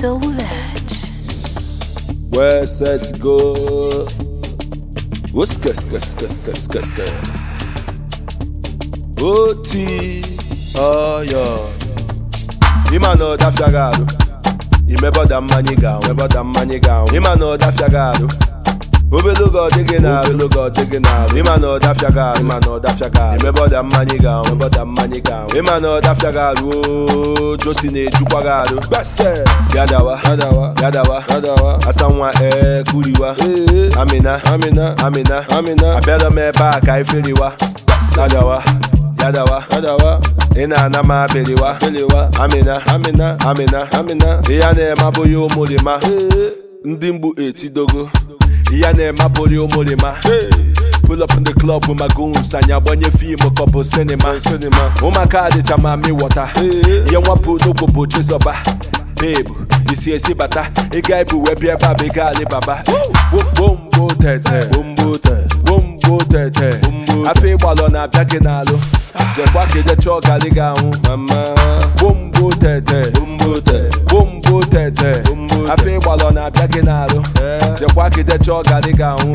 so that. Where set to go? What's OT, oh yeah. Imano da fiagado. Imebo da maniga, imebo da maniga. Imano da fiagado. Obelugo digina, obelugo digina. Imano da fiagado, imano da fiagado. Imebo da maniga, imebo da maniga. Imano da fiagado. Josine chukwagado. Bese. Yadawa, yadawa, yadawa, yadawa. Asanwa kuriwa. Amina, amina, amina, amina. Abela me ba kai feliwa. Yadawa. Yadawa, yadawa, ina na ma beliwa, beliwa, amina, amina, amina, amina. Iyane maboyo molima, ndimbu etidogo. Iyane maboyo molima. Pull up in the club with my goons, sanya bonye film a couple cinema. Umaka de chama mi water. Yamwa pu no popo chesoba. Babe, you see a sibata. A guy who wear be a baby gali baba. Boom bo tete, boom bo tete, boom bo tete. I feel balona baginalo. The quacky the chogali gown, mama. Boom bo tete, boom bo tete, boom bo tete. I feel balona baginalo. The quacky the chogali gown,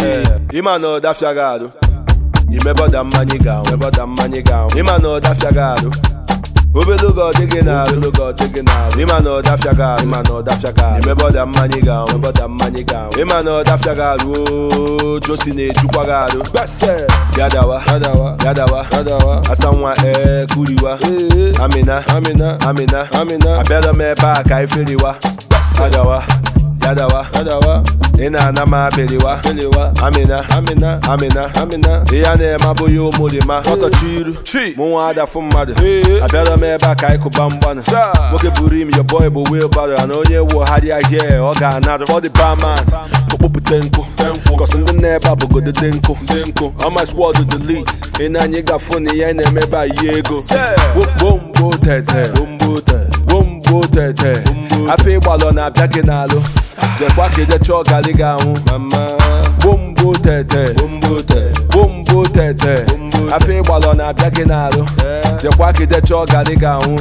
Imano da fiagado. Imebo da maniga, imebo da maniga. Imano da fiagado. Obelugo digina, obelugo digina. Imano da fiagado, imano da fiagado. Imebo da maniga, imebo da maniga. Imano da fiagado. Josine chukwagado. Bese. Yadawa, yadawa, yadawa, yadawa. Asanwa kuriwa. Amina, amina, amina, amina. Abela me ba kai feliwa. Yadawa, yadawa, yadawa. Ina na ma beliwa, beliwa. Amina, amina, amina, amina. Iyane maboyo molima. Oto chiru, chi. Muada fumade. Abela me ba kai kubambana. Woke burim your boy bo wheelbarrow. Anonye wo hadi I hear. Oga another for the barman. Kupu tenko, cause in the neighbor go the denko, denko. On my squad to delete. Ina nyega funny yene me ba yego. Boom bo tete, boom bo tete, boom bo tete. I feel balona baginalo. The quacky the chogali gown, mama. Boom bo tete, boom bo tete, boom bo tete. I feel balona baginalo. The quacky the chogali gown,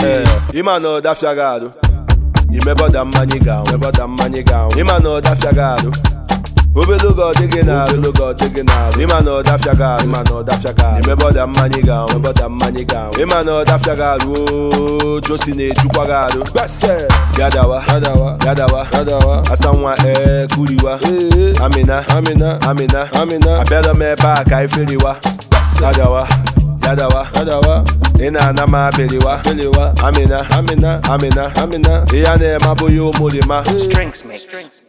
Imano da fiagado. Imebo da maniga, imebo da maniga. Imano da fiagado. Obelugo digina, obelugo digina. Imano da fiagado, imano da fiagado. Imebo da maniga, imebo da maniga. Imano da fiagado. Josine chukwagado. Bese. Yadawa, yadawa, yadawa, yadawa. Asanwa kuriwa. Amina, amina, amina, amina. Abela me ba kai feliwa. Yadawa. Yadawa, yadawa. Ina na ma beliwa, beliwa. Amina, amina, amina, amina. Iyane maboyo molima. Strings mix.